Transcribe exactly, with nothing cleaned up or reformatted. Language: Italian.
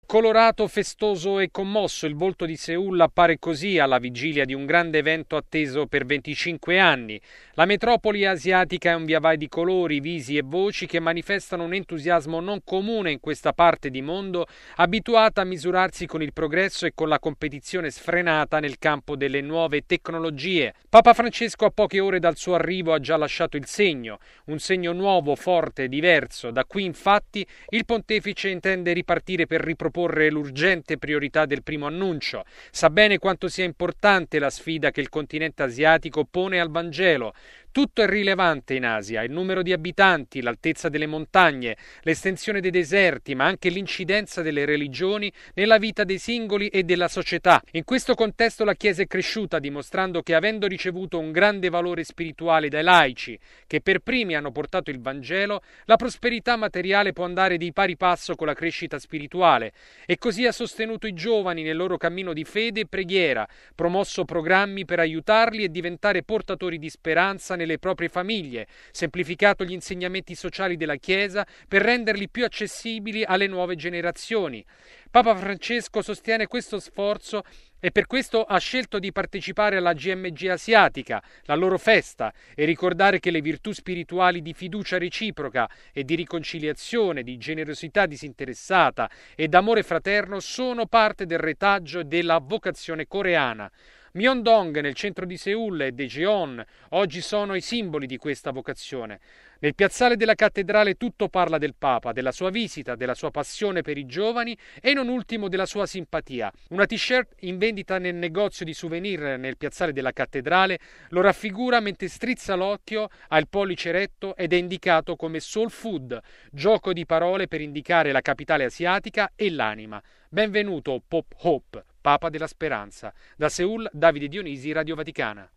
Colorato, festoso e commosso, il volto di Seul appare così alla vigilia di un grande evento atteso per venticinque anni. La metropoli asiatica è un viavai di colori, visi e voci che manifestano un entusiasmo non comune in questa parte di mondo, abituata a misurarsi con il progresso e con la competizione sfrenata nel campo delle nuove tecnologie. Papa Francesco a poche ore dal suo arrivo ha già lasciato il segno, un segno nuovo, forte, diverso. Da qui infatti il pontefice intende ripartire per riproporre l'urgente priorità del primo annuncio. Sa bene quanto sia importante la sfida che il continente asiatico pone al Vangelo. Tutto è rilevante in Asia, il numero di abitanti, l'altezza delle montagne, l'estensione dei deserti, ma anche l'incidenza delle religioni nella vita dei singoli e della società. In questo contesto la Chiesa è cresciuta, dimostrando che, avendo ricevuto un grande valore spirituale dai laici, che per primi hanno portato il Vangelo, la prosperità materiale può andare di pari passo con la crescita spirituale, e così ha sostenuto i giovani nel loro cammino di fede e preghiera, promosso programmi per aiutarli a diventare portatori di speranza nelle proprie famiglie, semplificato gli insegnamenti sociali della Chiesa per renderli più accessibili alle nuove generazioni. Papa Francesco sostiene questo sforzo e per questo ha scelto di partecipare alla G M G asiatica, la loro festa, e ricordare che le virtù spirituali di fiducia reciproca e di riconciliazione, di generosità disinteressata e d'amore fraterno sono parte del retaggio della vocazione coreana. Myeongdong, nel centro di Seul, e Daejeon oggi sono i simboli di questa vocazione. Nel piazzale della cattedrale tutto parla del Papa, della sua visita, della sua passione per i giovani e non ultimo della sua simpatia. Una t-shirt in vendita nel negozio di souvenir nel piazzale della cattedrale lo raffigura mentre strizza l'occhio, ha il pollice retto ed è indicato come soul food, gioco di parole per indicare la capitale asiatica e l'anima. Benvenuto Pope Hope, Papa della Speranza. Da Seul, Davide Dionisi, Radio Vaticana.